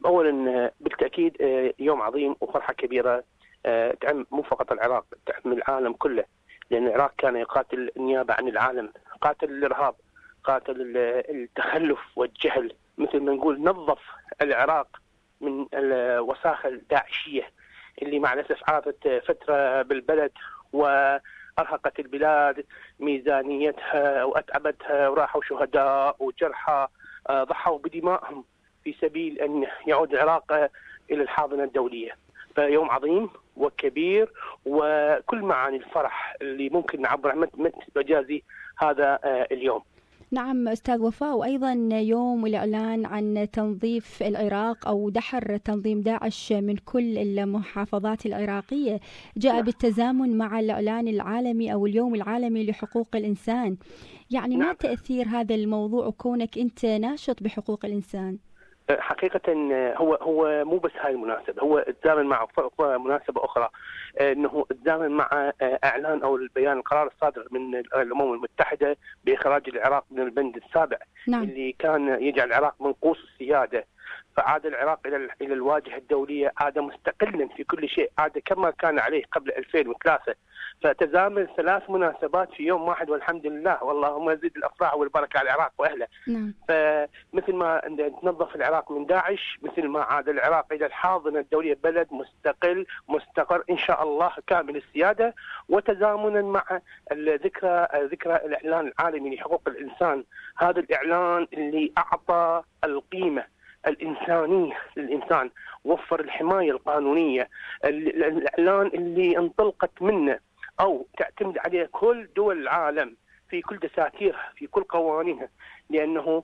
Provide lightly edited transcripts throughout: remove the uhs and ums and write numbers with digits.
اولا بالتاكيد يوم عظيم وفرحه كبيره تعم مو فقط العراق، تعم العالم كله، لان العراق كان يقاتل نيابه عن العالم، قاتل الارهاب، قاتل التخلف والجهل، مثل ما نقول نظف العراق من الوساخه الداعشيه اللي مع الاسف عاشت فتره بالبلد وارهقت البلاد ميزانيتها واتعبتها، وراحوا شهداء وجرحى ضحوا بدمائهم في سبيل ان يعود العراق الى الحاضنه الدوليه. فيوم عظيم وكبير وكل معاني الفرح اللي ممكن نعبر عنه مجازي هذا اليوم. نعم أستاذ وفاء، وأيضا يوم الإعلان عن تنظيف العراق أو دحر تنظيم داعش من كل المحافظات العراقية جاء بالتزامن مع الإعلان العالمي أو اليوم العالمي لحقوق الإنسان. يعني ما تأثير هذا الموضوع وكونك أنت ناشط بحقوق الإنسان؟ حقيقة هو مو بس هاي المناسبة، هو تزامن مع مناسبة أخرى، أنه تزامن مع إعلان أو البيان القرار الصادر من الأمم المتحدة بإخراج العراق من البند السابع. نعم. اللي كان يجعل العراق منقوص السيادة، فعاد العراق إلى الواجهة الدولية، عاد مستقلا في كل شيء، عاد كما كان عليه قبل 2003. فتزامن ثلاث مناسبات في يوم واحد والحمد لله، واللهم يزيد الافراح والبركه على العراق واهله. نعم. فمثل ما تنظف العراق من داعش، مثل ما عاد العراق الى الحاضنه الدوليه، بلد مستقل مستقر ان شاء الله كامل السياده، وتزامنا مع ذكرى الاعلان العالمي لحقوق الانسان، هذا الاعلان اللي اعطى القيمه الإنسانية للإنسان، وفر الحماية القانونية، الإعلان اللي انطلقت منه أو تعتمد عليه كل دول العالم في كل دساتيرها في كل قوانينها، لأنه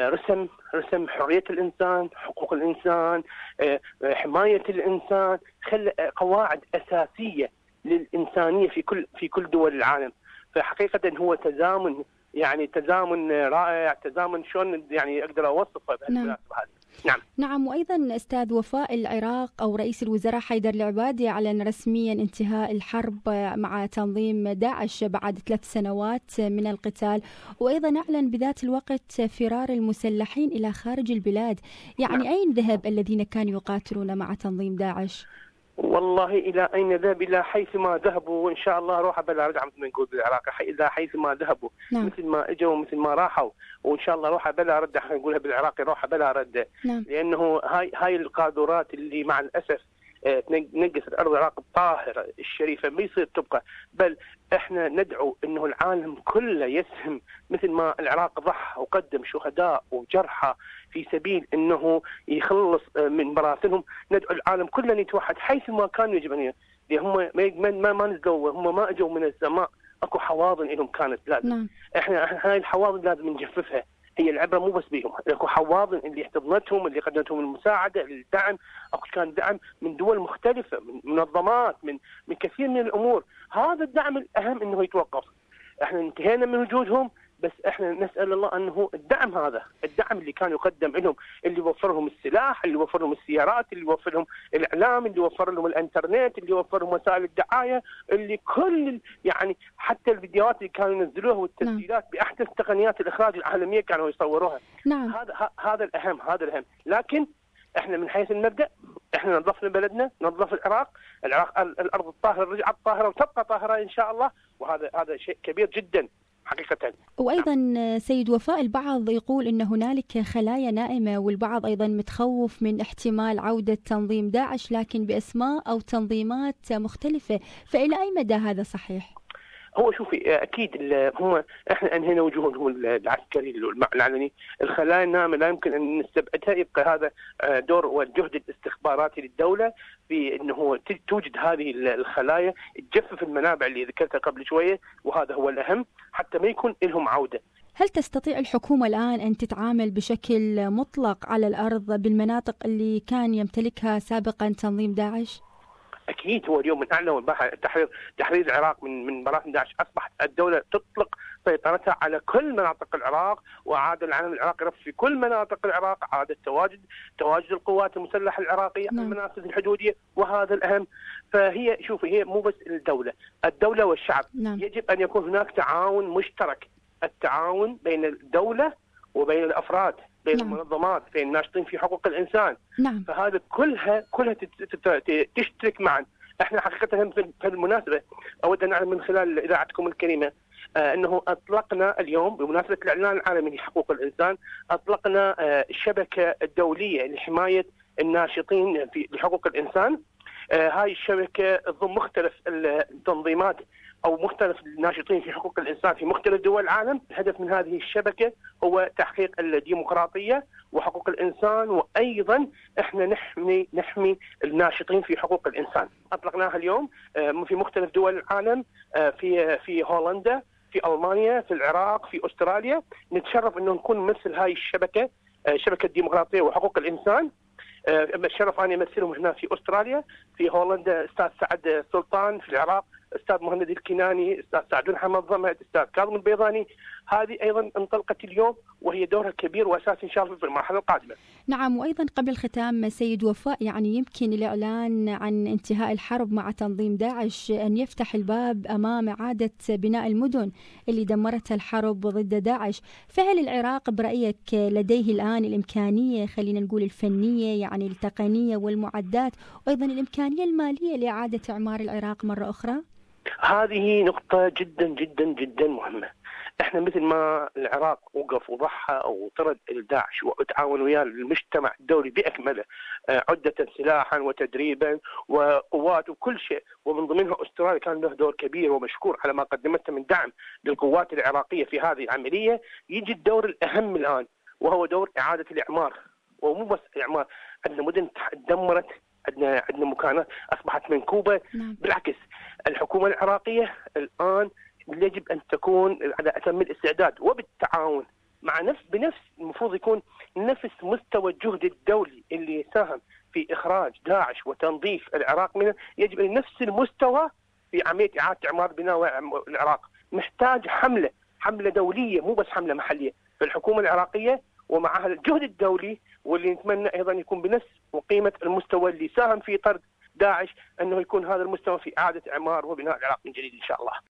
رسم حرية الإنسان، حقوق الإنسان، حماية الإنسان، خلى قواعد أساسية للإنسانية في كل دول العالم. فحقيقة هو تزامن، يعني تزامن رائع، تزامن شلون يعني أقدر أوصفه بهالمناسبة هذه. نعم. وأيضا أستاذ وفاء، العراق أو رئيس الوزراء حيدر العبادي أعلن رسميا انتهاء الحرب مع تنظيم داعش بعد 3 سنوات من القتال، وأيضا أعلن بذات الوقت فرار المسلحين إلى خارج البلاد. يعني أين ذهب الذين كانوا يقاتلون مع تنظيم داعش؟ والله إلى أين ذهب؟ إلى حيث ما ذهبوا، وإن شاء الله روح بلا رجع، مثل ما نقول بالعراق، إلى حيث ما ذهبوا. نعم. مثل ما إجوا مثل ما راحوا، وإن شاء الله روح بلا رد، احنا نقولها بالعراقي روح بلا رد. نعم. لأنه هاي القاذورات اللي مع الأسف تنقص الأرض العراق الطاهرة الشريفة ما يصير تبقى، بل احنا ندعو انه العالم كله يسهم، مثل ما العراق ضحى وقدم شهداء وجرحى في سبيل انه يخلص من براثنهم، ندعو العالم كله ان يتوحد حيث ما كانوا يجب ان هم ما نزلوا، هم ما اجوا من السماء، اكو حواضن لهم كانت لازم. نعم. احنا هاي الحواضن لازم نجففها، هي العبره مو بس بيهم، اكو حواضن اللي احتضنتهم، اللي قدمتهم المساعده، الدعم، اكو كان دعم من دول مختلفه، من منظمات، من كثير من الامور. هذا الدعم الاهم انه يتوقف. احنا انتهينا من وجودهم، بس احنا نسال الله انه الدعم هذا، الدعم اللي كان يقدم لهم، اللي وفر لهم السلاح، اللي وفر لهم السيارات، اللي وفر لهم الاعلام، اللي وفر لهم الانترنت، اللي وفر لهم وسائل الدعايه، اللي كل يعني حتى الفيديوهات اللي كانوا ينزلوها والتسجيلات باحدث تقنيات الاخراج العالميه كانوا يصوروها. نعم. هذا الاهم، هذا الاهم. لكن احنا من حيث المبدا احنا نظفنا بلدنا، نظف العراق الارض الطاهره رجعت طاهره وتبقى طاهره ان شاء الله، وهذا شيء كبير جدا حقيقة. وأيضا سيد وفاء، البعض يقول أن هنالك خلايا نائمة، والبعض أيضا متخوف من احتمال عودة تنظيم داعش لكن بأسماء أو تنظيمات مختلفة، فإلى أي مدى هذا صحيح؟ هو شوفي اكيد هم احنا انهينا وجودهم العسكري العلني، الخلايا النائمه لا يمكن ان نستبعدها، يبقى هذا دور والجهد الاستخباراتي للدوله في انه توجد هذه الخلايا، تجفف المنابع اللي ذكرتها قبل شويه، وهذا هو الاهم حتى ما يكون لهم عوده. هل تستطيع الحكومة الآن أن تتعامل بشكل مطلق على الأرض بالمناطق اللي كان يمتلكها سابقا تنظيم داعش؟ اكيد هو اليوم من اعلن تحرير العراق من براثن داعش، اصبحت الدوله تطلق سيطرتها على كل مناطق العراق، وعاد العلم العراقي في كل مناطق العراق، عاد تواجد القوات المسلحه العراقيه على المنافذ الحدوديه، وهذا الاهم. فهي شوفي هي مو بس الدوله والشعب. نعم. يجب ان يكون هناك تعاون مشترك، التعاون بين الدوله وبين الافراد، بين المنظمات، بين الناشطين في حقوق الانسان. نعم. فهذا كلها تشترك معا. احنا حقيقه في المناسبه اود ان اعلم من خلال اذاعتكم الكريمه انه اطلقنا اليوم بمناسبه الاعلان العالمي لحقوق الانسان، اطلقنا الشبكه الدوليه لحمايه الناشطين في حقوق الانسان. هاي الشبكه تضم مختلف التنظيمات او مختلف الناشطين في حقوق الانسان في مختلف دول العالم. الهدف من هذه الشبكه هو تحقيق الديمقراطيه وحقوق الانسان، وايضا احنا نحمي الناشطين في حقوق الانسان. اطلقناها اليوم في مختلف دول العالم، في هولندا، في المانيا، في العراق، في استراليا. نتشرف انه نكون نمثل هاي الشبكه، شبكه الديمقراطيه وحقوق الانسان. الشرف اني امثلهم هنا في استراليا، في هولندا استاذ سعد سلطان، في العراق استاذ مهند الكناني، استاذ سعد حمد ضمد، استاذ كاظم البيضاني. هذه ايضا انطلقت اليوم وهي دورها كبير واساسي ان شاء الله في المرحله القادمه. نعم. وايضا قبل الختام سيد وفاء، يعني يمكن الاعلان عن انتهاء الحرب مع تنظيم داعش ان يفتح الباب امام اعاده بناء المدن اللي دمرتها الحرب ضد داعش. فهل العراق برايك لديه الان الامكانيه، خلينا نقول الفنيه، يعني التقنيه والمعدات، وايضا الامكانيه الماليه لاعاده اعمار العراق مره اخرى؟ هذه نقطة جدا جدا جدا مهمة. احنا مثل ما العراق وقف وضحى او طرد الداعش وتعاون وياه المجتمع الدولي باكمله، عدة سلاحا وتدريبا وقوات وكل شيء، ومن ضمنها استراليا كان له دور كبير ومشكور على ما قدمته من دعم للقوات العراقية في هذه العملية. يجي الدور الاهم الان وهو دور اعادة الاعمار، ومو بس الاعمار. عندنا مدن تدمرت، عندنا مكانات اصبحت منكوبة. بالعكس الحكومة العراقية الآن يجب أن تكون على أتم الاستعداد وبالتعاون مع بنفس المفروض يكون نفس مستوى الجهد الدولي اللي ساهم في إخراج داعش وتنظيف العراق منه، يجب أن نفس المستوى في عملية إعادة إعمار بناء العراق. محتاج حملة دولية مو بس حملة محلية في الحكومة العراقية ومعها الجهد الدولي، واللي نتمنى أيضا يكون بنفس وقيمة المستوى اللي ساهم في طرد داعش، أنه يكون هذا المستوى في إعادة إعمار وبناء العراق من جديد إن شاء الله.